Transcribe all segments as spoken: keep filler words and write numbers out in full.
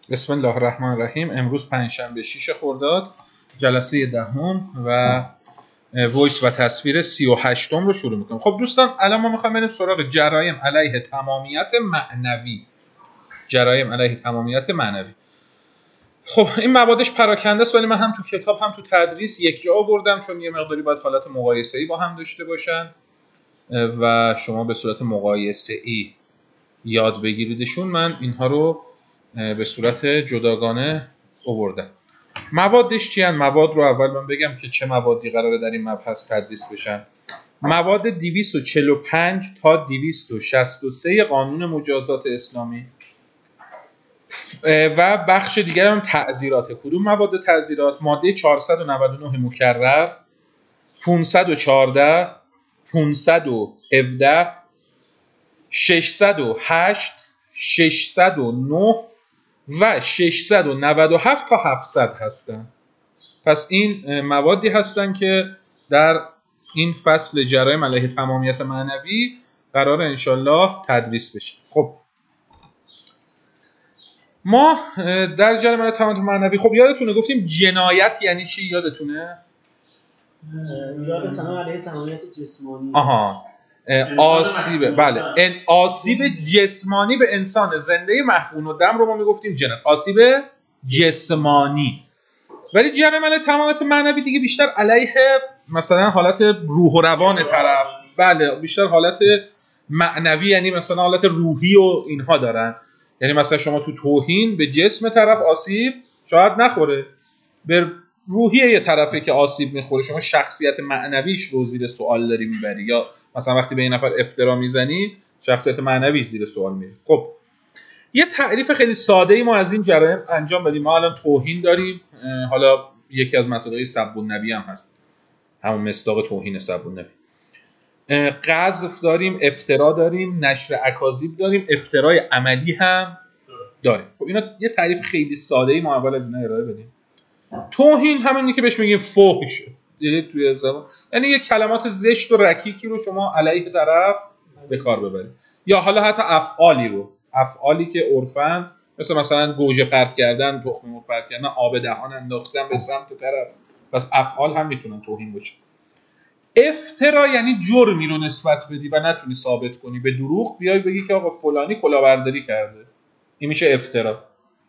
بسم الله الرحمن الرحیم. امروز پنجشنبه شش خرداد، جلسه دهم و وایس و تصویر سی و هشتم رو شروع میکنیم. خب دوستان، الان ما میخوایم بریم سراغ جرایم علیه تمامیت معنوی. جرایم علیه تمامیت معنوی. خب این موادش پراکنده است، ولی من هم تو کتاب هم تو تدریس یک جا آوردم، چون یه مقداری باید حالت مقایسه‌ای با هم داشته باشن و شما به صورت مقایسه‌ای یاد بگیریدشون. من اینها رو به صورت جداگانه آوردم. موادش چی هستند؟ مواد رو اول من بگم که چه موادی قراره در این مبحث تدریس بشن. مواد دویست و چهل و پنج تا دویست و شصت و سه قانون مجازات اسلامی و بخش دیگر هم تعزیرات. کدوم مواد تعزیرات؟ ماده چهارصد و نود و نه مکرر، پانصد و چهارده، پانصد و هفده، ششصد و هشت، ششصد و نه و ششصد و نود و هفت تا هفتصد هستن. پس این موادی هستن که در این فصل جرایم علیه تمامیت معنوی قرار انشالله تدریس بشه. خب ما در جرایم علیه تمامیت معنوی، خب یادتونه گفتیم جنایت یعنی چی؟ یادتونه؟ یاد سنا علیه تمامیت جسمانی. آها آسیب، بله، ان آسیب جسمانی به انسان زنده محقون و دم رو ما میگفتیم جنایت، آسیب جسمانی. ولی جرایم علیه تمامیت معنوی دیگه بیشتر علیه مثلا حالت روح و روان طرف، بله، بیشتر حالت معنوی، یعنی مثلا حالت روحی و اینها دارن. یعنی مثلا شما تو توهین به جسم طرف آسیب شاید نخوره، به روحیه یه طرفه که آسیب میخوره، شما شخصیت معنویش رو زیر سوال داری میبری، یا مثلا وقتی به این نفر افترا میزنی شخصیت معنویش زیر سوال میره. خب یه تعریف خیلی ساده ای ما از این جرایم انجام بدیم. ما الان توهین داریم، حالا یکی از مسائل سب النبی هم هست، همون مصداق توهین سب النبی. قذف داریم، افترا داریم، نشر اکاذیب داریم، افترای عملی هم داریم. خب اینا یه تعریف خیلی ساده ای ما اول از اینا ارائه بدیم. توهین همونی که بهش میگیم فحش، یعنی توی زبان یعنی یه کلمات زشت و رکیکی رو شما علیه طرف به کار ببرید، یا حالا حتی افعالی رو، افعالی که عرفن مثل مثلا گوجه پرت کردن، تخم مرغ پرت کردن، آب دهان انداختن به سمت طرف، پس افعال هم میتونن توهین باشه. افترا یعنی جرمی رو نسبت بدی و نتونی ثابت کنی، به دروغ بیای بگی که آقا فلانی کلاهبرداری کرده، این میشه افترا.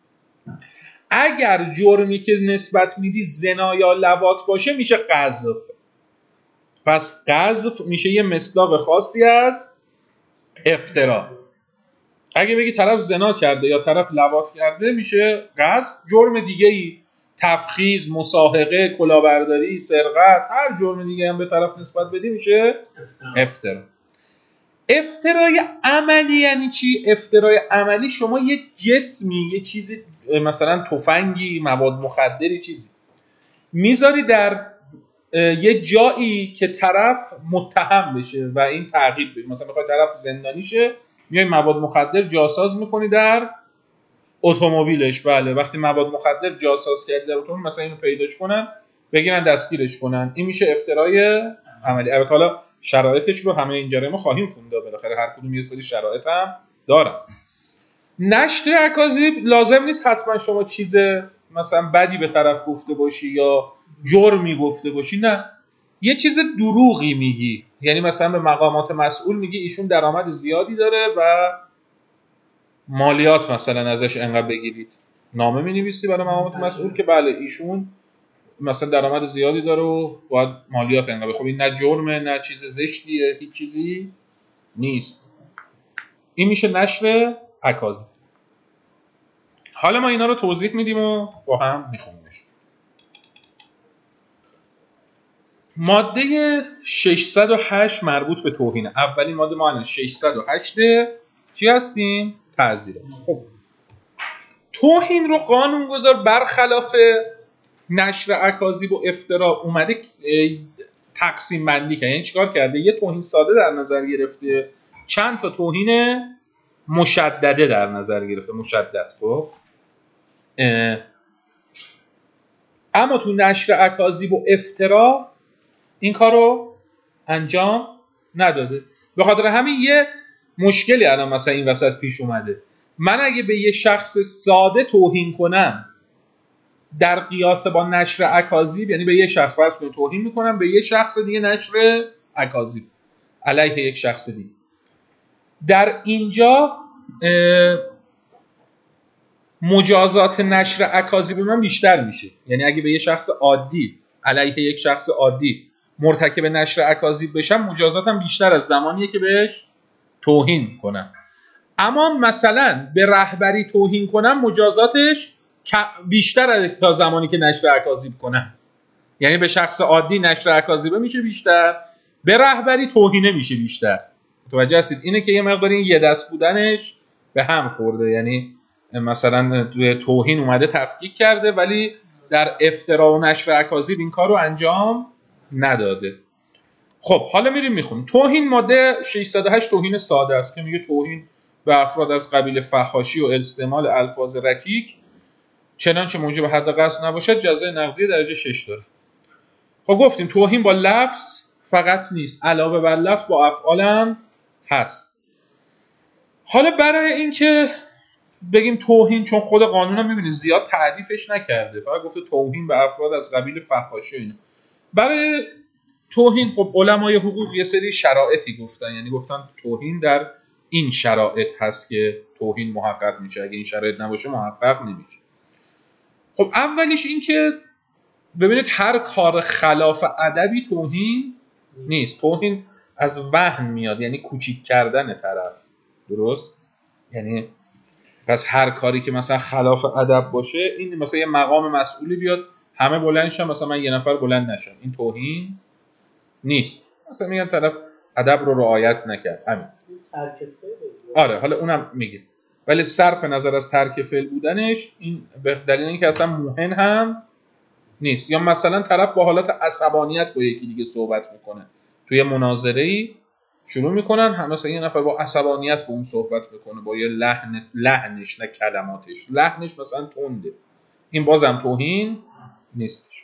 اگر جرمی که نسبت میدی زنا یا لواط باشه میشه قذف. پس قذف میشه یه مصداق خاصی از افترا. اگه بگی طرف زنا کرده یا طرف لواط کرده میشه قذف. جرم دیگه ای، تفخیذ، مصاحقه، کلاهبرداری، سرقت، هر جرم دیگه هم به طرف نسبت بدی میشه افترا. افترای عملی یعنی چی؟ افترای عملی شما یه جسمی، یه چیزی مثلا تفنگی، مواد مخدری، چیزی میذاری در یه جایی که طرف متهم بشه و این تعقیب بشه. مثلا میخوای طرف زندانی شه، میای مواد مخدر جاساز میکنی در اتومبیلش. بله، وقتی مواد مخدر جاساز کردی در اتومبیل، مثلا اینو پیداش کنن، بگیرن دستگیرش کنن، این میشه افترای عملی. البته حالا شرایطش رو همه این جرایم خواهیم خوند، بالاخره هر کدوم یه سری شرایط هم دارن. نشر اکاذیب لازم نیست حتما شما چیز مثلا بدی به طرف گفته باشی یا جرمی گفته باشی، نه، یه چیز دروغی میگی، یعنی مثلا به مقامات مسئول میگی ایشون درآمد زیادی داره و مالیات مثلا ازش انقدر بگیرید، نامه مینویسی برای مقامات مسئول که بله ایشون مثلا درآمد زیادی داره و باید مالیات انقدر. خب این نه جرمه نه چیز زشتیه، هیچ چیزی نیست. این میشه نشر اکاذیب. حالا ما اینا رو توضیح میدیم و با هم میخونیمش. ماده ششصد و هشت مربوط به توهین. اولین ماده ما الان ششصد و هشت چی هستیم؟ تعزیرات. خب توهین رو قانونگذار برخلاف نشر اکاذیب و افترا اومده تقسیم بندی کرده. یعنی چیکار کرده؟ یه توهین ساده در نظر گرفته، چند تا توهین مشدده در نظر گرفته، مشدد. خب اما تو نشر اکاذیب و افترا این کارو انجام نداده. به خاطر همین یه مشکلی الان مثلا این وسط پیش اومده. من اگه به یه شخص ساده توهین کنم در قیاس با نشر اکاذیب، یعنی به یه شخص فرض کنید توهین میکنم، به یه شخص دیگه نشر اکاذیب علیه یک شخص دیگه، در اینجا مجازات نشر اکاذیب من بیشتر میشه. یعنی اگه به یه شخص عادی علیه یک شخص عادی مرتکب نشر اکاذیب بشم، مجازاتم بیشتر از زمانیه که بهش توهین کنم. اما مثلا به رهبری توهین کنم، مجازاتش بیشتر تا زمانی که نشر اکاذیب کنم. یعنی به شخص عادی نشر اکاذیبه میشه بیشتر، به رهبری توهینه میشه بیشتر. متوجه هستید؟ اینه که یه مقدار این یه دست بودنش به هم خورده. یعنی مثلا توی توهین اومده تفکیک کرده ولی در افترا و نشر اکاذیب این کارو انجام نداده. خب حالا میریم میخونیم. توهین ماده ششصد و هشت توهین ساده است که میگه توهین به افراد از قبیل فحاشی و استعمال الفاظ رکیک چنانچه موجب حد قذف نباشد جزای نقدی درجه شش داره. خب گفتیم توهین با لفظ فقط نیست، علاوه بر لفظ با افعال هم هست. حالا برای اینکه بگیم توهین، چون خود قانون هم میبینید زیاد تعریفش نکرده، فقط گفته توهین به افراد از قبیل فحاشی اینا. برای توهین خب علمای حقوق یه سری شرایطی گفتن، یعنی گفتن توهین در این شرایط هست که توهین محقق میشه، اگه این شرایط نباشه محقق نمیشه. خب اولیش این که ببینید هر کار خلاف ادبی توهین نیست. توهین از وهن میاد، یعنی کوچیک کردن طرف. درست؟ یعنی پس هر کاری که مثلا خلاف ادب باشه، این مثلا یه مقام مسئولی بیاد همه بلند شن، مثلا من یه نفر بلند نشم، این توهین نیست. مثلا میگن طرف ادب رو رعایت نکرد، همین. آره حالا اونم میگه، ولی صرف نظر از ترک فعل بودنش این به دلیل اینکه اصلا موهن هم نیست. یا مثلا طرف با حالت عصبانیت با یکی دیگه صحبت میکنه، توی مناظره‌ای شروع میکنن هم مثلا یه نفر با عصبانیت با اون صحبت میکنه، با یه لحن، لحنش نه کلماتش، لحنش مثلا تنده، این بازم توهین نیستش.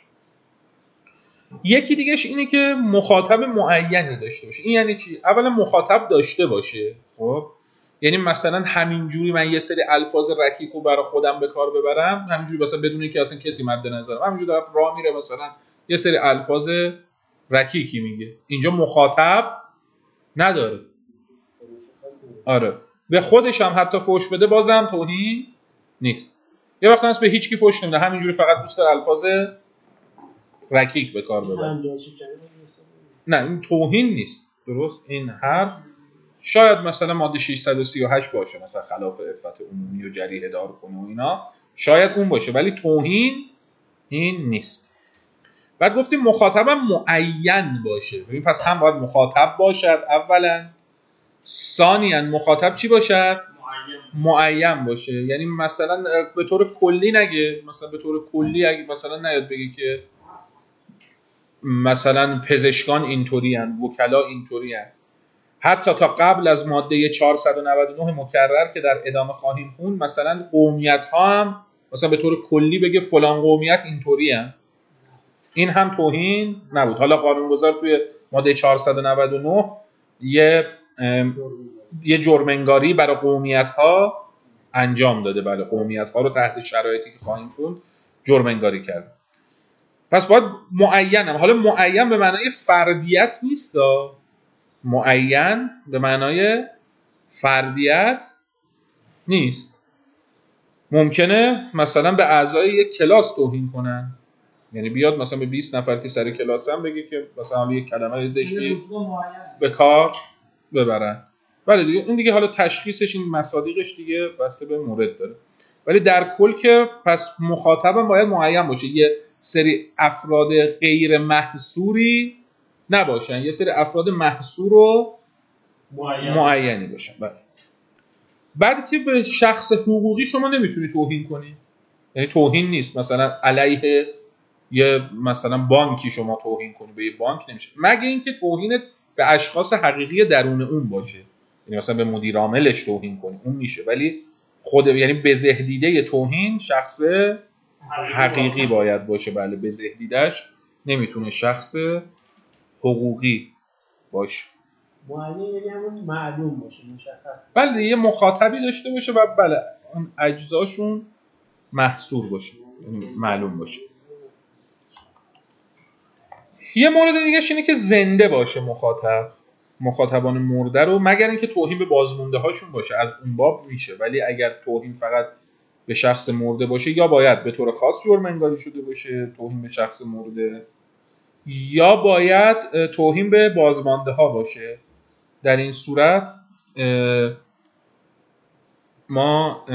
یکی دیگهش اینه که مخاطب معینی داشته باشه. این یعنی چی؟ اولا مخاطب داشته باشه. خب یعنی مثلا همینجوری من یه سری الفاظ رکیک رو برای خودم به کار ببرم، همینجوری مثلا بدون اینکه اصلا کسی مد نظرم، همینجوری طرف راه میره مثلا یه سری الفاظ رکیکی میگه، اینجا مخاطب نداره. آره به خودش هم حتی فوش بده بازم توهین نیست. یه وقت هست به هیچ کی فوش نمیده، همینجوری فقط دوست داره الفاظ رکیک به کار ببره، نه این توهین نیست. درست؟ این حرف شاید مثلا ماده ششصد و سی و هشت باشه، مثلا خلاف عفت عمومی و جریحه دار کنه و اینا، شاید اون باشه، ولی توهین این نیست. بعد گفتیم مخاطبم معین باشه. ببین پس هم باید مخاطب باشد اولا، ثانیاً مخاطب چی باشد؟ معین. معین باشه. یعنی مثلا به طور کلی نگه، مثلا به طور کلی اگه مثلا نیاد بگه که مثلا پزشکان اینطوری ان، وکلا اینطوری ان. حتی تا قبل از ماده چهارصد و نود و نه مکرر که در ادامه خواهیم خوند، مثلا قومیت ها هم مثلا به طور کلی بگه فلان قومیت اینطوری ان، این هم توهین نبود. حالا قانونگذار توی ماده چهارصد و نود و نه یه یه جرم‌انگاری برای قومیت ها انجام داده، برای قومیت ها رو تحت شرایطی که خواهیم خوند جرم‌انگاری کرد. پس باید معینم. حالا معین به معنای فردیت نیست، معین به معنای فردیت نیست. ممکنه مثلا به اعضای یک کلاس توهین کنن، یعنی بیاد مثلا به بیست نفر که سر کلاس هم بگه که مثلا یک کلمه زشتی به کار ببرن. ولی دیگه این دیگه حالا تشخیصش، این مصادیقش دیگه بسته به مورد داره. ولی در کل که پس مخاطبم باید معین باشه، یه سری افراد غیر محصوری نباشن، یه سری افراد محصور و معین. معینی باشن. بله. بعد که به شخص حقوقی شما نمیتونی توهین کنی، یعنی توهین نیست مثلا علیه یه مثلا بانکی شما توهین کنی، به یه بانک نمیشه، مگه اینکه توهینت به اشخاص حقیقی درون اون باشه، یعنی مثلا به مدیر عاملش توهین کنی، اون میشه. ولی خود یعنی بزهدیده توهین شخص حقیقی باید باشه. بله بزهدیدش نمیتونه شخص حقوقی باشه. معین یعنی همون معلوم باشه، مشخص. بله یه مخاطبی داشته باشه و بله اون اجزاشون محصور باشه، یعنی معلوم باشه. یه مورد دیگه اینه که زنده باشه مخاطب، مخاطبان مرده رو، مگر اینکه توهین به بازمونده هاشون باشه از اون باب میشه، ولی اگر توهین فقط به شخص مرده باشه یا باید به طور خاص جرم انگاری شده باشه توهین به شخص مرده، یا باید توهین به بازمانده ها باشه. در این صورت ما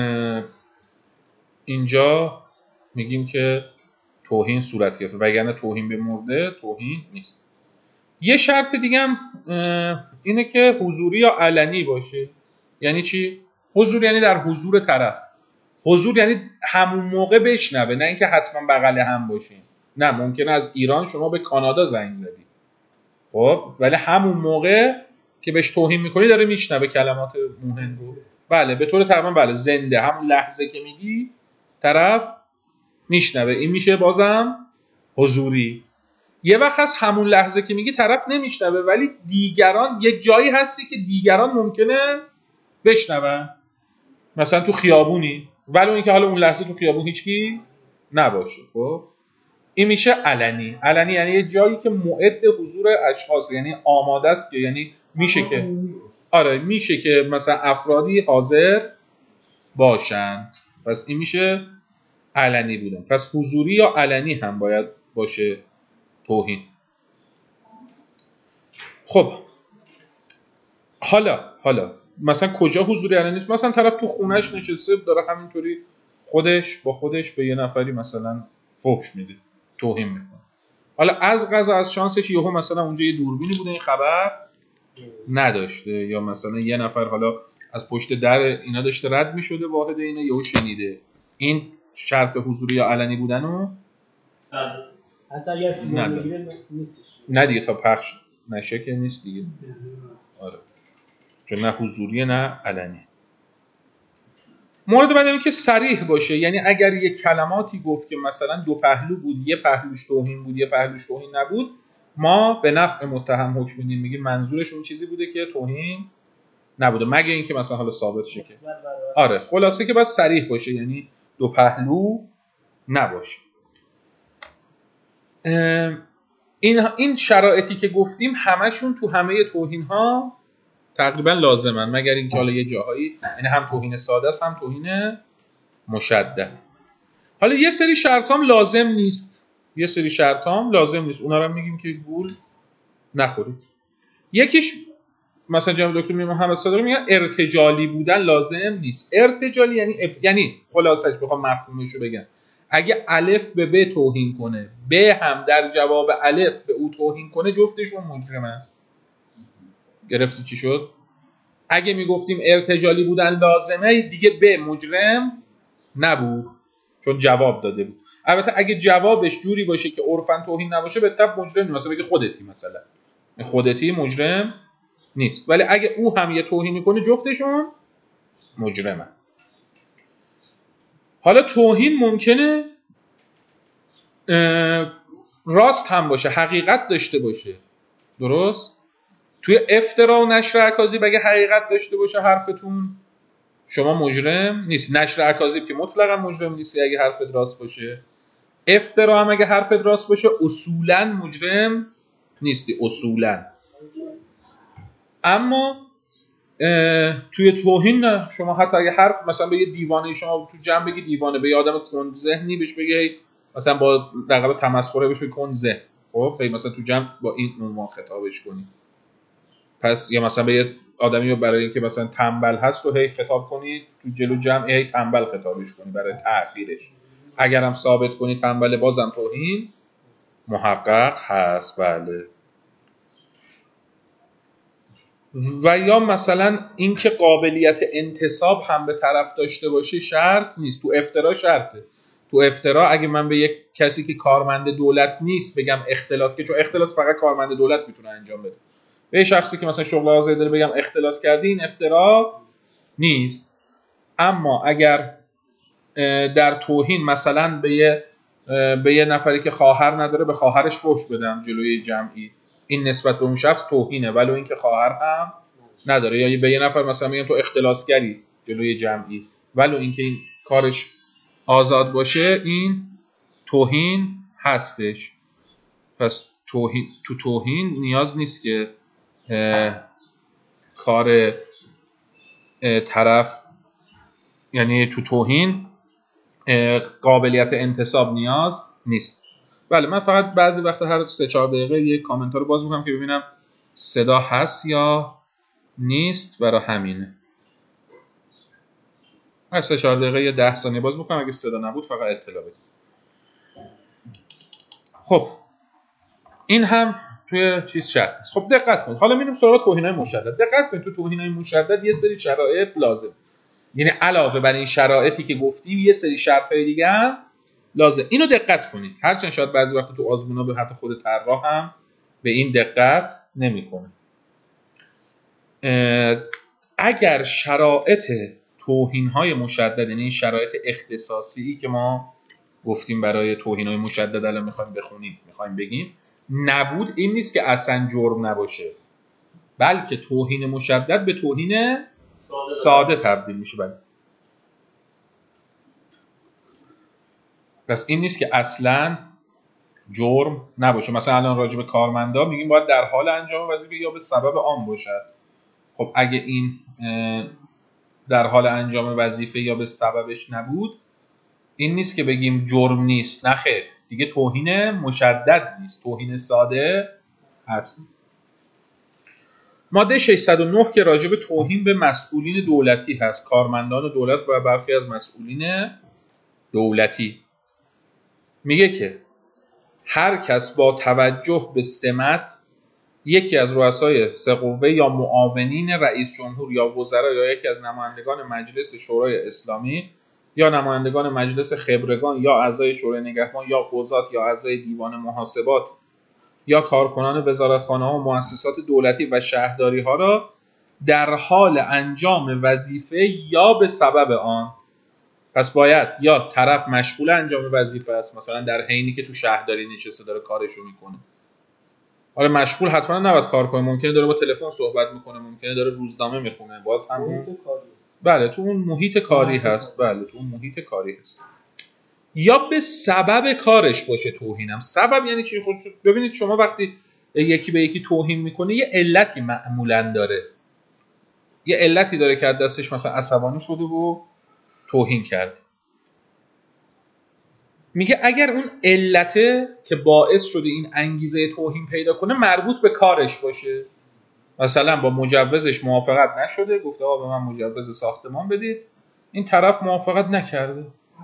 اینجا میگیم که توهین صورت گرفته، وگرنه توهین به مرده توهین نیست. یه شرط دیگه هم اینه که حضوری یا علنی باشه. یعنی چی؟ حضور یعنی در حضور طرف. حضور یعنی همون موقع بشنوه، نه اینکه حتما بغل هم باشین. نه، ممکنه از ایران شما به کانادا زنگ زدی، خب ولی همون موقع که بهش توهین میکنی داره میشنوه کلمات مهم رو. بله به طور تقریبا بله زنده، همون لحظه که میگی طرف میشنوه، این میشه بازم حضوری. یه وقت هست همون لحظه که میگی طرف نمیشنوه ولی دیگران، یک جایی هستی که دیگران ممکنه بشنون، مثلا تو خیابونی ولی اون که حالا اون لحظه تو خیابون هیچکی نباشه، خب این میشه علنی. علنی یعنی یه جایی که موعد حضور اشخاص، یعنی آماده است، که یعنی میشه که آره میشه که مثلا افرادی حاضر باشند، پس این میشه علنی بودن. پس حضوری یا علنی هم باید باشه توهین. خب حالا حالا مثلا کجا حضوری علنی نیست؟ مثلا طرف تو خونهش نشسته داره همینطوری خودش با خودش به یه نفری مثلا فحش میده، توهین میکنه. حالا از قضا از شانسش یهو مثلا اونجا یه دوربینی بوده این خبر نداشته، یا مثلا یه نفر حالا از پشت در اینا داشته رد میشده واحد اینا یهو شنیده. این شرط حضوری یا علنی بودنو حتی اگر فیلم میگیره نیستش. نه دیگه، تا پخش نشه که نیست دیگه. آره چون نه حضوری نه علنی. مورد بعد اینه که صریح باشه، یعنی اگر یه کلماتی گفت که مثلا دو پهلو بود، یه پهلوش توهین بود یه پهلوش توهین نبود، ما به نفع متهم حکم میدیم، میگیم منظورش اون چیزی بوده که توهین نبوده، مگه اینکه مثلا حالا ثابت شه. آره خلاصه که باید صریح باشه، یعنی دو پهلو نباشه. این این شرایطی که گفتیم همشون تو همه توهین ها تقریبا لازمن، مگر اینکه حالا یه جاهایی یعنی هم توهین ساده است هم توهین مشدد. حالا یه سری شرط هم لازم نیست، یه سری شرط هم لازم نیست، اونا رو میگیم که گول نخورید. یکیش مثلا جناب دکتر میر محمد صادقی میگن ارتجالی بودن لازم نیست. ارتجالی یعنی اپ... یعنی خلاصش بخوام مفهومش رو بگم، اگه الف به ب توهین کنه، ب هم در جواب الف به او توهین کنه، جفتشون مجرمن. گرفتی چی شد؟ اگه میگفتیم ارتجالی بودن لازمه دیگه ب مجرم نبود چون جواب داده بود. البته اگه جوابش جوری باشه که عرفاً توهین نباشه به تبع مجرم نیست، مثلا بگه خودتی، مثلا خودتی مجرم نیست، ولی اگه او هم یه توهین میکنه جفتشون مجرمن. حالا توهین ممکنه راست هم باشه، حقیقت داشته باشه، درست؟ توی افترا و نشر اکاذیب اگه حقیقت داشته باشه حرفتون، شما مجرم نیست. نشر اکاذیب که مطلقا مجرم نیستی اگه حرفت راست باشه. افترا هم اگه حرفت راست باشه اصولا مجرم نیستی، اصولا. اما توی توهین نه، شما حتی اگه حرف مثلا به یه دیوانه، شما تو جمع بگی دیوانه، به یه آدم کند ذهنی بهش بگی مثلا با لقب تمسخره بهش بگی کند ذهن، خب مثلا تو جمع با این عنوان خطابش کنی. پس یا مثلا به یه آدمی برای اینکه مثلا تنبل هست و هی خطاب کنی تو جلو جمع، هی تنبل خطابش کنی برای تحقیرش، اگرم ثابت کنی تنبل بازم توهین محقق هست. بله. و یا مثلا اینکه قابلیت انتساب هم به طرف داشته باشه شرط نیست. تو افترا شرطه. تو افترا اگه من به یک کسی که کارمند دولت نیست بگم اختلاس، که چون اختلاس فقط کارمند دولت میتونه انجام بده، به شخصی که مثلا شغل آزادی داره بگم اختلاس کردی، این افترا نیست. اما اگر در توهین مثلا به یه به یه نفری که خواهر نداره به خواهرش فحش بدم جلوی جمعی، این نسبت به اون شخص توهینه ولو اینکه خواهر هم نداره. یا به یه نفر مثلا میگن تو اختلاسگری جلوی جمعی ولو اینکه این کارش آزاد باشه این توهین هستش. پس توهین تو توهین نیاز نیست که کار طرف، یعنی تو توهین قابلیت انتصاب نیاز نیست. بله من فقط بعضی وقت هر سه چهار دقیقه یک کامنت رو باز میکنم که ببینم صدا هست یا نیست، برای همینه. هر سه چهار دقیقه یه ده ثانیه باز میکنم، اگه صدا نبود فقط اطلاع بدید. خب این هم توی چیز شرط است. خب دقت کنید، حالا میریم سراغ توهین‌های مشدد. دقت کنید تو توهین‌های مشدد یه سری شرایط لازم، یعنی علاوه بر این شرایطی که گفتیم یه سری شرط‌های دیگه هم لازم. اینو دقت کنید، هرچند شاید بعضی وقت تو آزمونا به حتی خود طراح هم به این دقت نمی‌کنه. اگر شرایط توهین‌های مشدد، یعنی این شرایط اختصاصی که ما گفتیم برای توهین‌های مشدد الان می‌خوایم بخونیم، می‌خوایم بگیم نبود، این نیست که اصلا جرم نباشه، بلکه توهین مشدد به توهین ساده, ساده تبدیل میشه. بله پس این نیست که اصلا جرم نباشه. مثلا الان راجع به کارمندا میگیم باید در حال انجام وظیفه یا به سبب آن باشد. خب اگه این در حال انجام وظیفه یا به سببش نبود، این نیست که بگیم جرم نیست، نه خیر، دیگه توهین مشدد نیست، توهین ساده هست. ماده ششصد و نه که راجع به توهین به مسئولین دولتی هست، کارمندان دولت و برخی از مسئولین دولتی، میگه که هر کس با توجه به سمت یکی از رؤسای سه قوه یا معاونین رئیس جمهور یا وزرا یا یکی از نمایندگان مجلس شورای اسلامی یا نمایندگان مجلس خبرگان یا اعضای شورای نگهبان یا قضات یا اعضای دیوان محاسبات یا کارکنان وزارتخانه‌ها و مؤسسات دولتی و شهرداری‌ها را در حال انجام وظیفه یا به سبب آن، پس باید یا طرف مشغول انجام وظیفه است، مثلا در حینی که تو شهرداری نشسته داره کارشو میکنه، حالا مشغول حتما نباید کار کنه، ممکنه داره با تلفن صحبت میکنه، ممکنه داره روزنامه میخونه، باز هم بله تو اون محیط کاری هست، بله تو اون محیط کاری هست. یا به سبب کارش باشه توهینم. سبب یعنی چی؟ خود ببینید شما وقتی یکی به یکی توهین میکنه یه علتی معمولا داره، یه علتی داره که از دستش مثلا عصبانی شده و توهین کرده. میگه اگر اون علته که باعث شده این انگیزه توهین پیدا کنه مربوط به کارش باشه، مثلا با مجوزش موافقت نشده، گفته آقا به من مجوز ساختمان بدید، این طرف موافقت نکرده،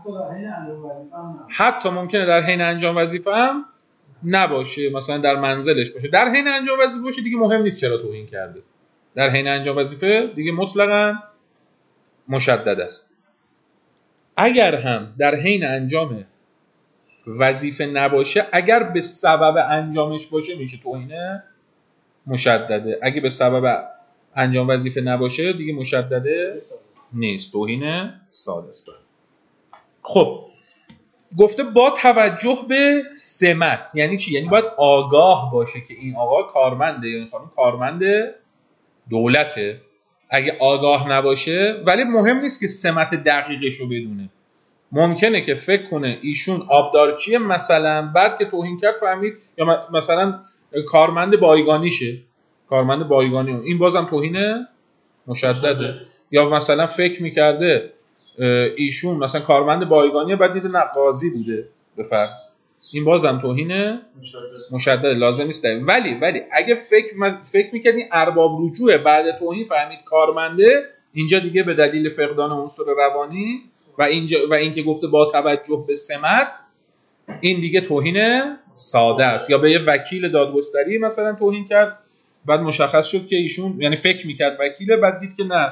حتی ممکنه در حین انجام وظیفه هم نباشه، مثلا در منزلش باشه، در حین انجام وظیفه باشه دیگه مهم نیست چرا توهین کرده، در حین انجام وظیفه دیگه مطلقاً مشدد است. اگر هم در حین انجام وظیفه نباشه، اگر به سبب انجامش باشه میشه توهین مشدده، اگه به سبب انجام وظیفه نباشه دیگه مشدده نیست، توهین ساده است. خب گفته با توجه به سمت یعنی چی؟ یعنی باید آگاه باشه که این آقا کارمنده یا این خانم کارمند دولته. اگه آگاه نباشه، ولی مهم نیست که سمت دقیقش رو بدونه، ممکنه که فکر کنه ایشون آبدارچیه مثلا، بعد که توهین کرد فهمید، یا مثلا کارمند بایگانیشه، کارمند بایگانی، این بازم توهین مشدده. یا مثلا فکر میکرده ایشون مثلا کارمند بایگانیه، بعد دیده نه قاضی بوده به فرض، این بازم توهین مشدد، لازم نیست ده. ولی ولی اگه فکر فکر میکردین ارباب رجوع بعد توهین فهمید کارمنده، اینجا دیگه به دلیل فقدان عنصر روانی و اینجا و اینکه گفته با توجه به سمت، این دیگه توهین ساده است. یا به یه وکیل دادگستری مثلا توهین کرد، بعد مشخص شد که ایشون، یعنی فکر میکرد وکیله، بعد دید که نه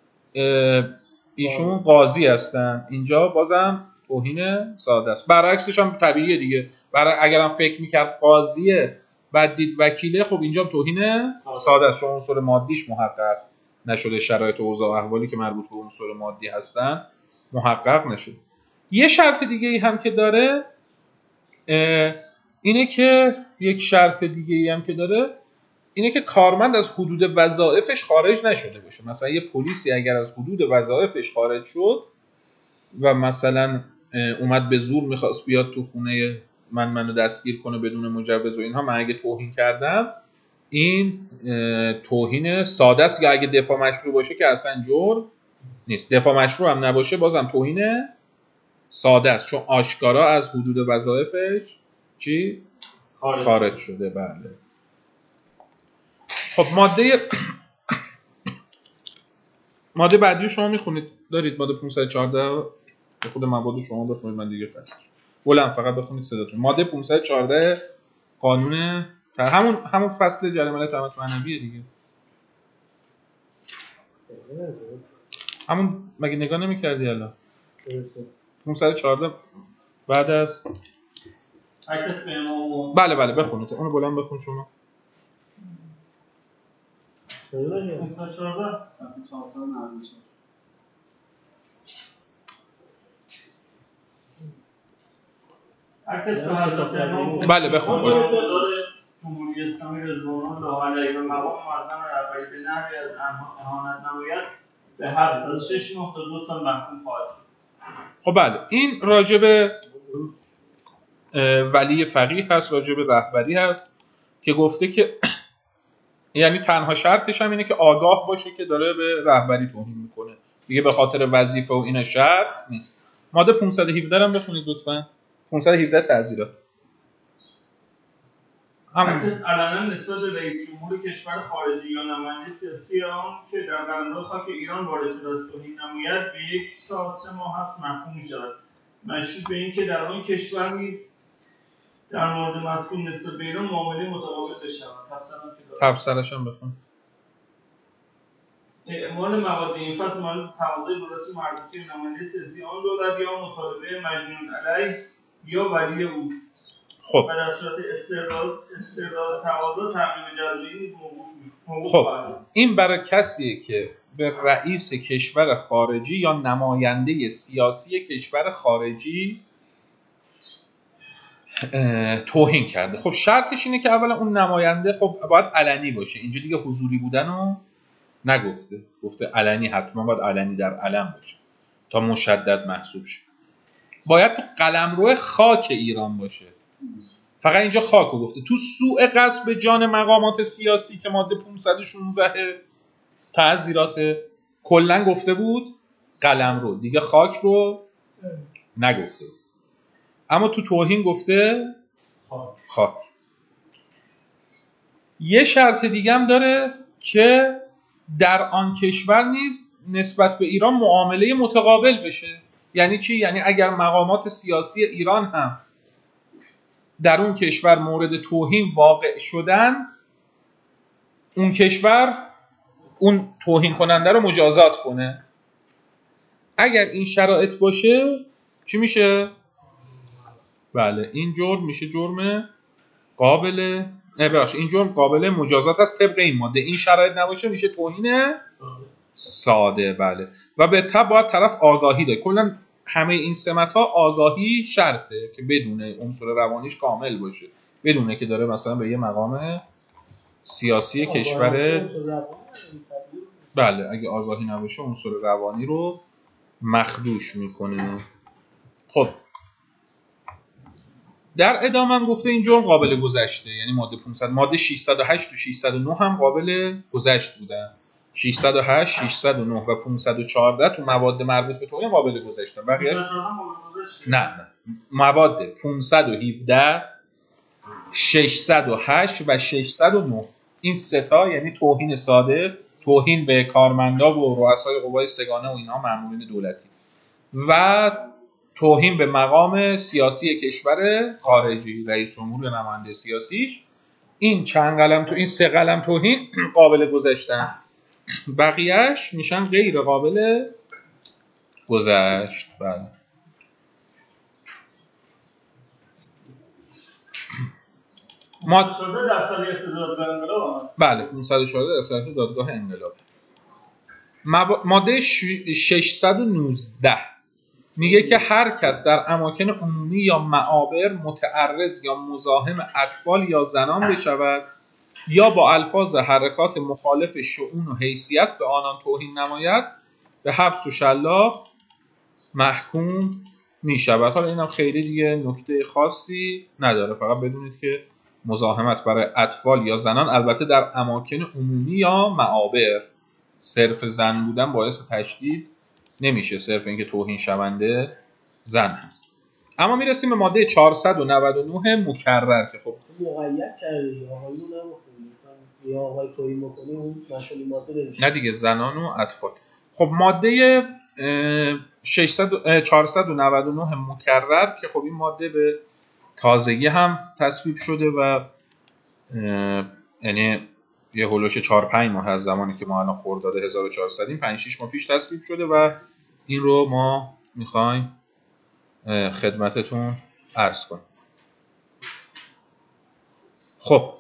ایشون قاضی هستن، اینجا بازم توهین ساده است. برعکسش هم طبیعیه دیگه، برای اگرم فکر میکرد قاضیه بعد دید وکیله، خب اینجا توهین ساده است، چون عنصر مادیش محقق نشده، شرایط و اوضاع احوالی که مربوط به عنصر مادی هستن محقق نشد. یه شرط دیگه ای هم که داره، اینه که یک شرط دیگه ای هم که داره اینه که کارمند از حدود وظایفش خارج نشده باشه. مثلا یه پلیسی اگر از حدود وظایفش خارج شد و مثلا اومد به زور میخواست بیاد تو خونه من منو دستگیر کنه بدون مجوز و اینها، من اگه توهین کردم این توهین ساده است، یا اگه دفاع مشروع باشه که اصلا جرم نیست. دفاع مشروع هم نباشه بازم توهین ساده است، چون آشکارا از حدود وظایفش چی؟ خارج, خارج شده. بله. خب ماده ماده بعدی شما میخونید دارید؟ ماده پانصد و چهارده خود مواد شما بخونید، من دیگه فصل بلند فقط بخونید صداتون. ماده پانصد و چهارده قانون همون همون فصل جریمه تهمت معنویه دیگه. همون مگه نگاه نمی‌کردی الان؟ پانصد و چهارده بعد از بله بله بخونید. اونو بلند بخون شما. پانصد و چهارده بله بخون. جمهوری اسلامی رضوان الله علیه و مقام معظم رهبری به نحوی از اهانت نماید به حبس از شش ماه تا دو سال محکوم خواهد شد. خب بله، این راجع به ولی فقیه هست، راجع به رهبری هست که گفته که یعنی تنها شرطش هم اینه که آگاه باشه که داره به رهبری توهین میکنه دیگه، به خاطر وظیفه و اینا شرط نیست. ماده پانصد و هفده هم بخونید لطفاً. پانصد و هفده تعزیرات. هر کس علنا نسبت به رئیس جمهور کشور خارجی یا نماینده سیاسی آن که در قلمرو خاک ایران وارد شده است توهین نماید به یک تا سه ماه حبس محکوم می‌شود، مشروط به اینکه در آن کشور نیز در مورد مذکور نسبت به ایران معامله متقابل بشود. تفسیرش هم بخون. اعمال مواد این فصل مورد تقاضای دولت مربوطه نماینده سیاسی آن دولت یا مطالبه مجنون علیه یا ولی اوست. خب و در صورت استرداد استرداد تقاضا تامین جزایی نیز موقوف خب خواهد شد. این برای کسیه که به رئیس کشور خارجی یا نماینده سیاسی کشور خارجی توهین کرده. خب شرطش اینه که اولا اون نماینده خب باید علنی باشه. اینجا دیگه حضوری بودنو نگفته، گفته علنی، حتما باید علنی در علم باشه تا مشدد محسوب شه. باید تو قلمرو خاک ایران باشه. فقط اینجا خاکو گفته. تو سوء قصد به جان مقامات سیاسی که ماده پانصد و شانزده تعزیرات کلا گفته بود قلمرو، دیگه خاک رو نگفته. اما تو توهین گفته خاک. یه شرط دیگه هم داره که در آن کشور نیز نسبت به ایران معامله متقابل بشه. یعنی چی؟ یعنی اگر مقامات سیاسی ایران هم در اون کشور مورد توهین واقع شدند، اون کشور اون توهین کننده رو مجازات کنه. اگر این شرایط باشه چی میشه؟ بله این جرم میشه جرم قابل نه باشه این جرم قابل مجازات هست طبق این ماده. این شرایط نباشه میشه توهین ساده. بله. و به تبع باید طرف آگاهی داره. کلا همه این سمت ها آگاهی شرطه که بدونه عنصر روانیش کامل باشه، بدونه که داره مثلا به یه مقام سیاسی کشور. بله اگه آگاهی نباشه عنصر روانی رو مخدوش میکنه. خب در ادامه هم گفته این جرم قابل گذشته، یعنی ماده پانصد، ماده ششصد و هشت و ششصد و نه هم قابل گذشت بودن. ششصد و هشت، ششصد و نه و پانصد و چهارده تو مواد مربوط به توهین قابل گذشتن. بقیه نه نه مواد پانصد و هفده، ششصد و هشت و ششصد و نه این سه تا یعنی توهین ساده، توهین به کارمندا و رؤسای قوای سگانه و اینها مامورین دولتی، و توهین به مقام سیاسی کشور خارجی، رئیس جمهور یا نماینده سیاسیش. این چند قلم تو این سه قلم توهین قابل گذشتن، بقیهش میشن غیر قابل گذشت. بله. ما در صلاحیت دادگاه انقلاب هست. بله پانصد و چهارده در صلاحیت دادگاه انقلاب. ماده ششصد و نوزده میگه که هر کس در اماکن عمومی یا معابر متعرض یا مزاحم اطفال یا زنان بشود یا با الفاظ حرکات مخالف شؤون و حیثیت به آنان توهین نماید به حبس و شلاق محکوم میشود. حالا اینم خیلی دیگه نکته خاصی نداره، فقط بدونید که مزاحمت برای اطفال یا زنان البته در اماکن عمومی یا معابر، صرف زن بودن باعث تشدید نمیشه، صرف اینکه توهین شونده زن هست. اما میرسیم به ماده چهارصد و نود و نه مکرر که خب مقید کرده یا آقایون نمیخونید یا آقای توهین بکنه اون مشمول ماده نمیشه. نه دیگه، زنان و اطفال. خب ماده چهارصد و نود و نه مکرر که خب این ماده به تازگی هم تصویب شده و یعنی یه هولوش چهار پنج ماه از زمانی که ما الان خرداد هزار و چهارصد این پنج شش ماه پیش تصویب شده و این رو ما میخوایم خدمتتون عرض کنیم. خب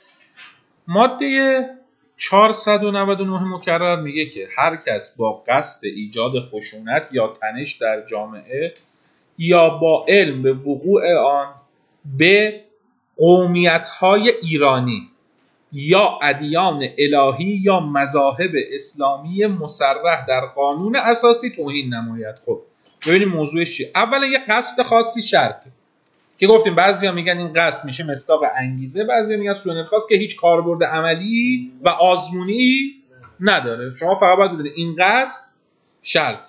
ماده چهارصد و نود و نه مکرر میگه که هر کس با قصد ایجاد خشونت یا تنش در جامعه یا با علم به وقوع آن به قومیت‌های ایرانی یا ادیان الهی یا مذاهب اسلامی مصرح در قانون اساسی توهین نماید. خب ببینیم موضوعش چیه. اولا یه قصد خاصی شرط که گفتیم بعضیا میگن این قصد میشه مصداق انگیزه، بعضیا میگن سوء خاص که هیچ کاربرد عملی و آزمونی نداره. شما فقط باید بدونید این قصد شرط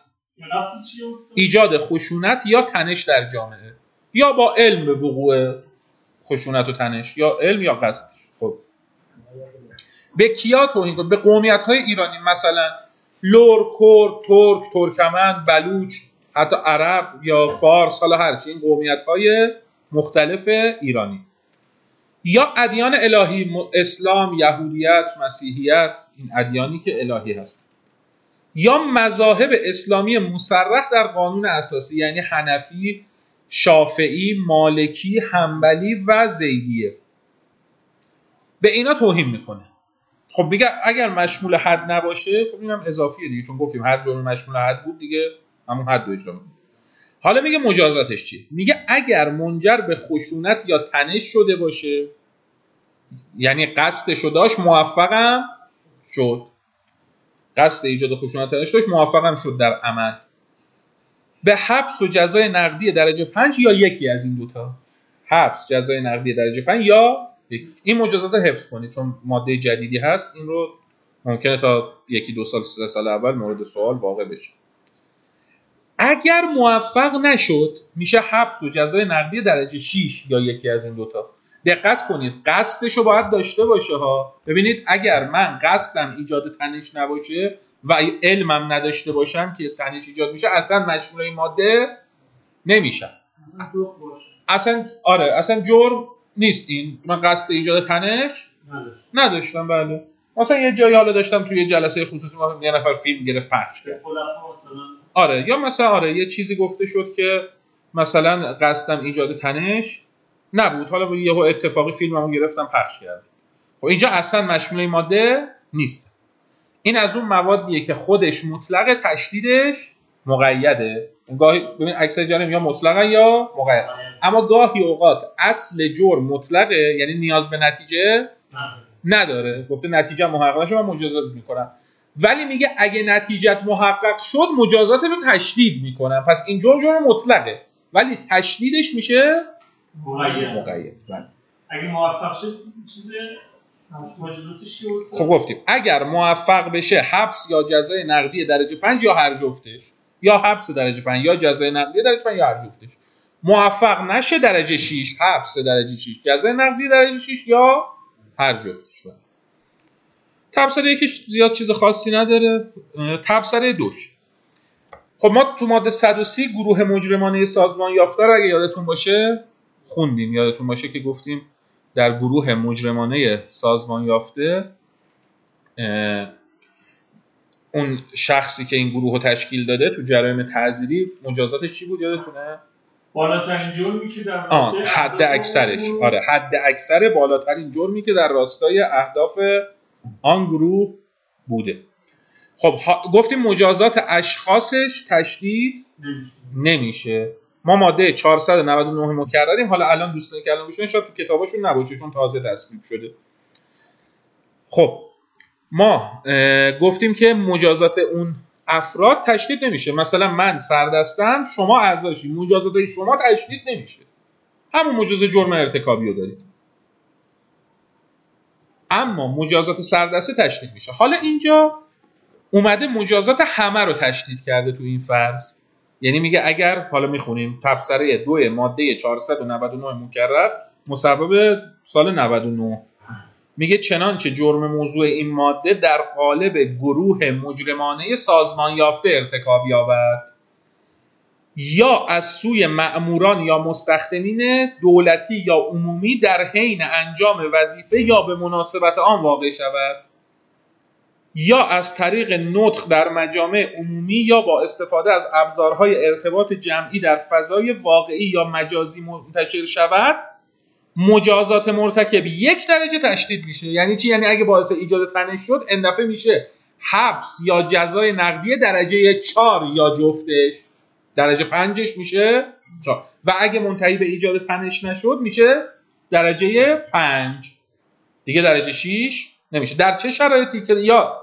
ایجاد خشونت یا تنش در جامعه یا با علم به وقوع خشونت و تنش یا علم یا قصد. خب به کیا توهین کنه؟ به قومیت‌های ایرانی، مثلا لور، کرد، ترک، ترکمن، بلوچ، حتی عرب یا فارس، حالا هرچی این قومیت‌های مختلف ایرانی، یا ادیان الهی، اسلام، یهودیت، مسیحیت، این ادیانی که الهی هست، یا مذاهب اسلامی مصرح در قانون اساسی یعنی حنفی، شافعی، مالکی، حنبلی و زیدیه، به اینا توهین میکنه. خب بگه اگر مشمول حد نباشه خب اینم اضافیه دیگه، چون گفتیم هر جرم مشمول حد بود دیگه همون حد رو اجرا میکنه. حالا میگه مجازاتش چیه؟ میگه اگر منجر به خشونت یا تنش شده باشه، یعنی قصدشو داشت موفقم شد، قصد ایجاد خشونت تنش داشت موفقم شد در عمل، به حبس و جزای نقدی درجه پنج یا یکی از این دوتا، حبس، جزای نقدی درجه پنج یا یک. این مجازات حفظ کنید چون ماده جدیدی هست، این رو ممکنه تا یکی دو سال سه سال اول مورد سوال واقع بشه. اگر موفق نشد میشه حبس و جزای نقدی درجه شش یا یکی از این دوتا. دقت کنید قصدشو باید داشته باشه ها. ببینید اگر من قصدم ایجاد تنش نباشه و علمم نداشته باشم که تنش ایجاد میشه اصلا مشمول این ماده نمیشم. اصلا آره اصلا جرم نیست این. من قصد ایجاد تنش نداشتم. بله مثلا یه جایی حالا داشتم توی یه جلسه خصوصی ما یه نفر فیلم گرفت پخش کرد. آره یا مثلا آره یه چیزی گفته شد که مثلا قصدم ایجاد تنش نبود، حالا یهو اتفاقی فیلممو گرفتم پخش کردم. خب اینجا اصلا مشمول این ماده نیست. این از اون موادیه که خودش مطلق، تشدیدش مقیده. گاهی ببین اکثر جرم یا مطلقا یا مقید، اما گاهی اوقات اصل جرم مطلقه یعنی نیاز به نتیجه نداره. گفته نتیجه محقق نشه من مجازات میکنم، ولی میگه اگه نتیجت محقق شد مجازات رو تشدید میکنم. پس این جرم جرم مطلقه ولی تشدیدش میشه مقید. مقید. بله. اگه موفق شد چیز مجازاتش خب گفتیم اگر موفق بشه حبس یا جزای نقدی درجه پنج یا هر جفتش، یا حبس درجه پنج یا جزای نقدی درجه پنج یا هر جفتش. موفق نشه درجه شش، حبس درجه شش، جزای نقدی درجه شش یا هر جفتش. تبصره یکیش زیاد چیز خاصی نداره. تبصره دوش، خب ما تو ماده صد و سی گروه مجرمانه سازمان یافته رو اگه یادتون باشه خوندیم، یادتون باشه که گفتیم در گروه مجرمانه سازمان یافته اون شخصی که این گروه رو تشکیل داده تو جرایم تعزیری مجازاتش چی بود یادتونه؟ بالاترین جرمی که در راستای حد اکثرش. آره حد اکثر بالاترین جرمی که در راستای اهداف آن گروه بوده. خب گفتیم مجازات اشخاصش تشدید نمیشه. نمیشه. ما ماده چهارصد و نود و نه مکرریم. حالا الان دوستانی که الان میشن شاید تو کتاباشون نباشه چون تازه تصویب شده. خب ما گفتیم که مجازات اون افراد تشدید نمیشه. مثلا من سردستم، شما اعضاشی، مجازات شما تشدید نمیشه. همون مجازات جرم ارتکابی رو دارید. اما مجازات سردسته تشدید میشه. حالا اینجا اومده مجازات همه رو تشدید کرده تو این فرض. یعنی میگه اگر حالا میخونیم تبصره دو ماده چهارصد و نود و نه مکرر مصوب سال نود و نه میگه چنانچه جرم موضوع این ماده در قالب گروه مجرمانه سازمان یافته ارتکاب یابد یا از سوی مأموران یا مستخدمین دولتی یا عمومی در حین انجام وظیفه یا به مناسبت آن واقع شود یا از طریق نطق در مجامع عمومی یا با استفاده از ابزارهای ارتباط جمعی در فضای واقعی یا مجازی منتشر شود، مجازات مرتکب یک درجه تشدید میشه. یعنی چی؟ یعنی اگه باعث ایجاد تنش شد این دفعه میشه حبس یا جزای نقدی درجه چهار یا جفتش، درجه پنجش میشه چهار. و اگه منتهی به ایجاد تنش نشد میشه درجه پنج، دیگه درجه شش نمیشه. در چه شرایطی؟ که یا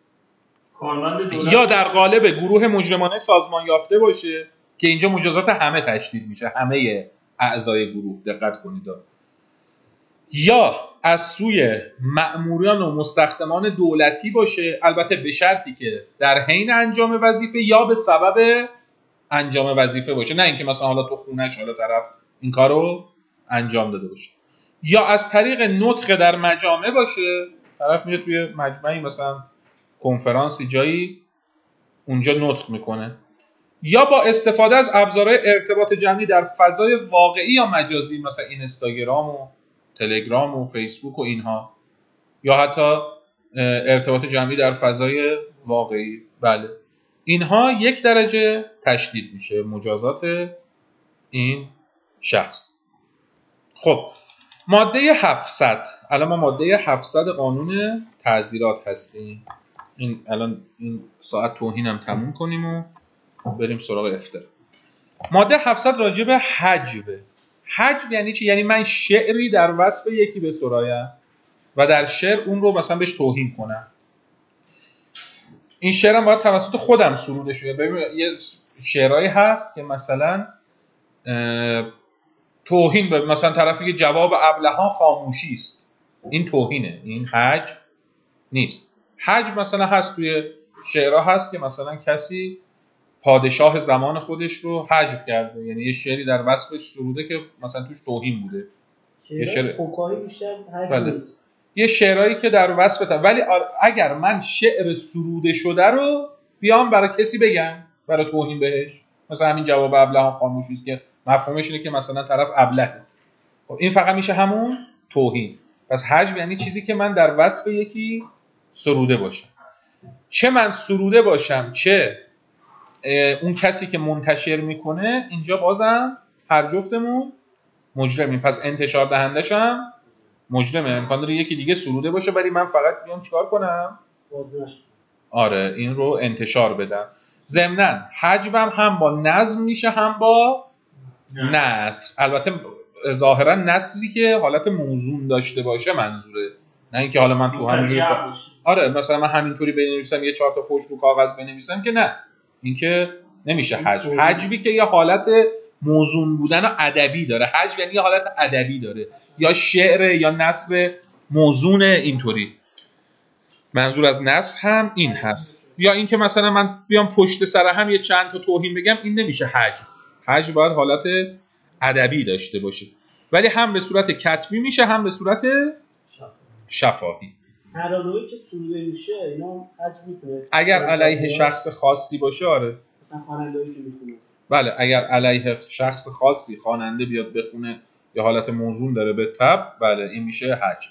یا در قالب گروه مجرمانه سازمان یافته باشه که اینجا مجازات همه تشدید میشه، همه اعضای گروه، دقت کنید، یا از سوی مأموران و مستخدمان دولتی باشه، البته به شرطی که در حین انجام وظیفه یا به سبب انجام وظیفه باشه، نه اینکه مثلا حالا تو خونه‌اش حالا طرف این کارو انجام داده باشه. یا از طریق نطق در مجامع باشه، طرف میره توی مجمعی مثلا کنفرانسی جایی اونجا نطق میکنه. یا با استفاده از ابزارهای ارتباط جمعی در فضای واقعی یا مجازی، مثلا اینستاگرام و تلگرام و فیسبوک و اینها، یا حتی ارتباط جمعی در فضای واقعی. بله، اینها یک درجه تشدید میشه مجازات این شخص. خب ماده هفتصد، الان ما ماده هفتصد قانون تعزیرات هستیم. این الان این ساعت توهین هم تموم کنیم و بریم سراغ افترا. ماده هفتصد راجع به حجو. حجو یعنی چی؟ یعنی من شعری در وصف یکی بسرایم و در شعر اون رو مثلا بهش توهین کنم. این شعرم باید توسط خودم سروده شده. ببین یه شعرهایی هست که مثلا توهین به مثلا طرف میگه جواب ابلهان خاموشی است، این توهینه، این حجو نیست. حجو مثلا هست توی شعرها هست که مثلا کسی پادشاه زمان خودش رو حجو کرده، یعنی یه شعری در وصفش سروده که مثلا توش توهین بوده. یه شعر فکاهی بیشتر حجو نیست. یه شعرهایی که در وصف تا، ولی اگر من شعر سروده شده رو بیام برای کسی بگم برای توهین بهش، مثلا همین جواب ابلهان خاموشی است که مفهومش اینه که مثلا طرف ابله، خب این فقط میشه همون توهین. پس حجو یعنی چیزی که من در وصف یکی سروده باشم، چه من سروده باشم چه اون کسی که منتشر میکنه. اینجا بازم هر جفتمون مجرمیم، پس انتشار دهندش هم مجرمه. امکان داره یکی دیگه سروده باشه ولی من فقط بیام چیکار کنم؟ آره این رو انتشار بدم. ضمناً حجبم هم با نظم میشه هم با نثر. البته ظاهرا نثری که حالت موزون داشته باشه منظوره، نه اینکه حالا من تو همینجوری ف... آره مثلا من همینطوری بنویسم یه چهار تا فوش رو کاغذ بنویسم که نه، این که نمیشه حجب. حجبی که یه حالت موزون بودن و ادبی داره. حجب یعنی یه حالت ادبی داره، یا شعر یا نثر موزون اینطوری. منظور از نثر هم این هست. یا اینکه مثلا من بیام پشت سر هم یه چند تا توهین بگم، این نمیشه حجب. حجب باید حالت ادبی داشته باشه، ولی هم به صورت کتبی میشه هم به صورت شفاهی. هر نوعی که سروده میشه اینا حجب میکنه. اگر علیه شخص خاصی باشه آره، مثلا خواننده‌ای که میخونه. بله اگر علیه شخص خاصی خواننده بیاد بخونه یا حالت موزون داره به تبع، بله این میشه حجب.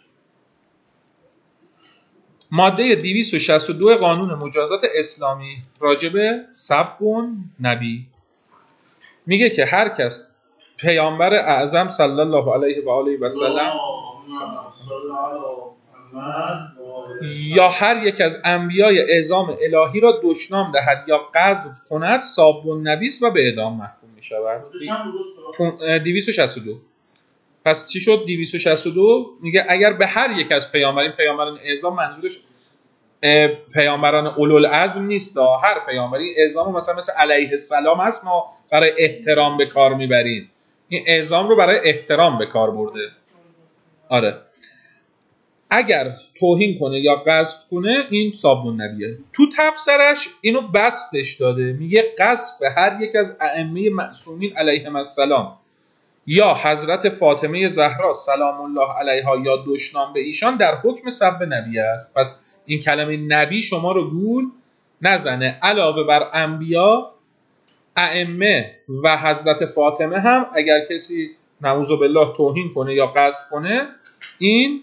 ماده دویست و شصت و دو قانون مجازات اسلامی راجع به سب نبی میگه که هر کس پیامبر اعظم صلی الله علیه و آله و سلم یا هر یک از انبیای اعظام الهی را دشنام دهد یا قذف کند ساب النبی است و به اعدام محکوم می شود. دویست و شصت و دو. پس چی شد؟ دویست و شصت و دو میگه اگر به هر یک از پیامبران پیامبران اعظام منظورش پیامبران اولوالعزم نیست، هر پیامبری اعظام مثلا مثل علیه السلام هست ما برای احترام به کار میبریم، این اعظام رو برای احترام به کار برده. آره اگر توهین کنه یا قذف کنه این ساب النبیه. تو تفسیرش اینو بستش داده، میگه قذف هر یک از ائمه معصومین علیهم السلام یا حضرت فاطمه زهرا سلام الله علیها یا دشنام به ایشان در حکم سب نبی است. پس این کلمه نبی شما رو گول نزنه، علاوه بر انبیا ائمه و حضرت فاطمه هم اگر کسی نعوذ بالله توهین کنه یا قذف کنه این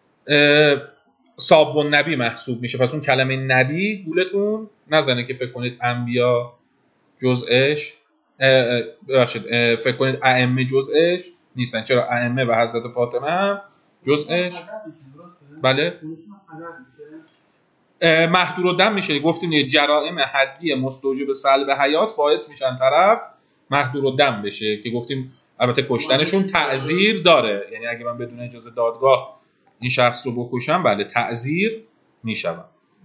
ساب النبی محسوب میشه. پس اون کلمه نبی گولتون نزنه که فکر کنید انبیا جزءش ببخشید فکر کنید ائمه جزءش نیستن، چرا ائمه و حضرت فاطمه هم جزءش بله محدودالدم میشه. گفتیم جرائم حدی مستوجب سلب حیات باعث میشن طرف محدودالدم بشه که گفتیم البته کشتنشون تعزیر داره، یعنی اگه من بدون اجازه دادگاه این شخص رو بکشم بله تعزیر میشم.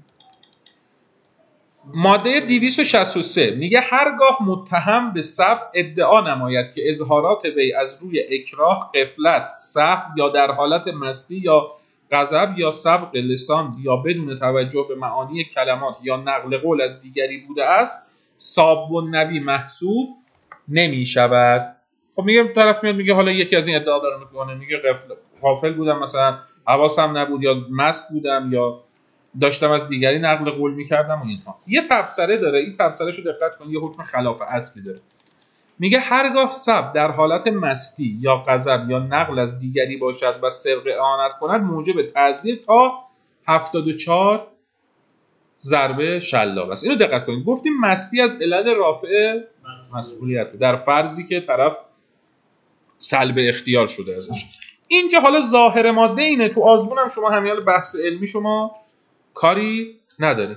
ماده دویست و شصت و سه میگه هرگاه متهم به سب ادعا نماید که اظهارات وی از روی اکراه، غفلت، سهو یا در حالت مستی یا غضب یا سبق لسان یا بدون توجه به معانی کلمات یا نقل قول از دیگری بوده است ساب النبی محسوب نمی شود. خب میگه طرف میاد میگه حالا یکی از این ادعا داره میکنه، میگه غفل غافل بودم، مثلا حواسم نبود یا مست بودم یا داشتم از دیگری نقل قول میکردم و اینها. یه تفسیره داره، این تفسیرشو دقت کن، یه حکم خلاف اصلی داره. میگه هرگاه سب در حالت مستی یا غضب یا نقل از دیگری باشد و سرقه اعانت کند موجب تعزیر تا هفتاد و چهار ضربه شلاق است. اینو دقت کنید، گفتیم مستی از علل رافع مسئولیت در فرضی که طرف سلب اختیار شده ازش. اینجا حالا ظاهر ماده اینه، تو آزمون هم شما همیال بحث علمی شما کاری نداریم،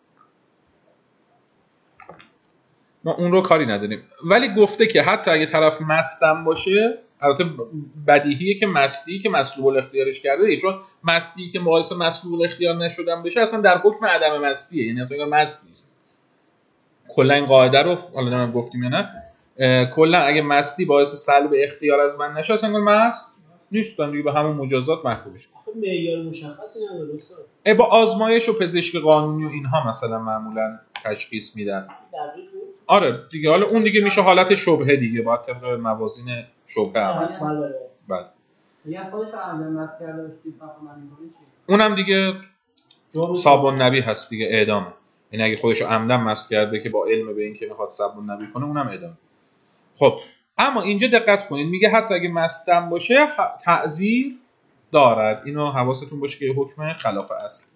ما اون رو کاری نداریم، ولی گفته که حتی اگه طرف مستم باشه، البته بدیهیه که مستی که مسلوب الاختیارش کرده، چون مستی که باعث مسلوب الاختیار نشدن بشه اصلا در حکم عدم مستیه، یعنی اصلا مست نیست. کلا این قاعده رو حالا نمیدونم گفتیم یا نه، کلا اگه مستی باعث سلب اختیار از من نشه اصلا مست نیستن دیگه، به همون مجازات محکوم میشه. معیار مشخصی نداره استاد. با آزمایش و پزشک قانونی و اینها مثلا معمولا تشخیص میدن. آره دیگه، حالا اون دیگه میشه حالت شبهه دیگه، باید طبق موازین شبهه عمل کنه. بله. یا خودش رو عمل مس کرده باشه صاحب نمی‌کنه چی؟ اونم دیگه ساب النبی هست دیگه، اعدامه. یعنی اگه خودش رو عمدن مس کرده که با علم به این که میخواد ساب النبی کنه اونم اعدام. خب اما اینجا دقت کنید، میگه حتی اگه مستم باشه تعزیر دارد. اینو حواستون باشه که حکم خلاف اصل.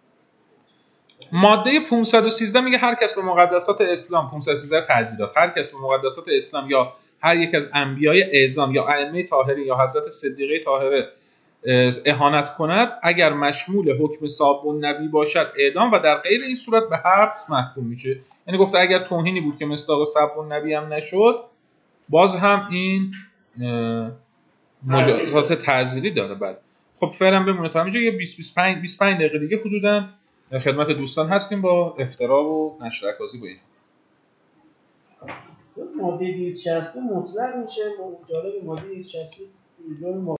ماده پانصد و سیزده میگه هر کس به مقدسات اسلام، پانصد و سیزده تعزیرات، هر کس به مقدسات اسلام یا هر یک از انبیای اعظام یا ائمه طاهرین یا حضرت صدیقه طاهره اهانت کند اگر مشمول حکم ساب النبی باشد اعدام و در غیر این صورت به حبس محکوم میشه. یعنی گفته اگر توهینی بود که مصداق ساب النبی هم نشد باز هم این مجازات تعزیری داره. بله خب فعلا بمونه تا همینجا، یه بیست بیست و پنج دقیقه دیگه حدوداً خدمت دوستان هستیم با افترا و نشر عکاسی با این. ماده دویست و شصت مطلق میشه، جالب ماده دویست و شصت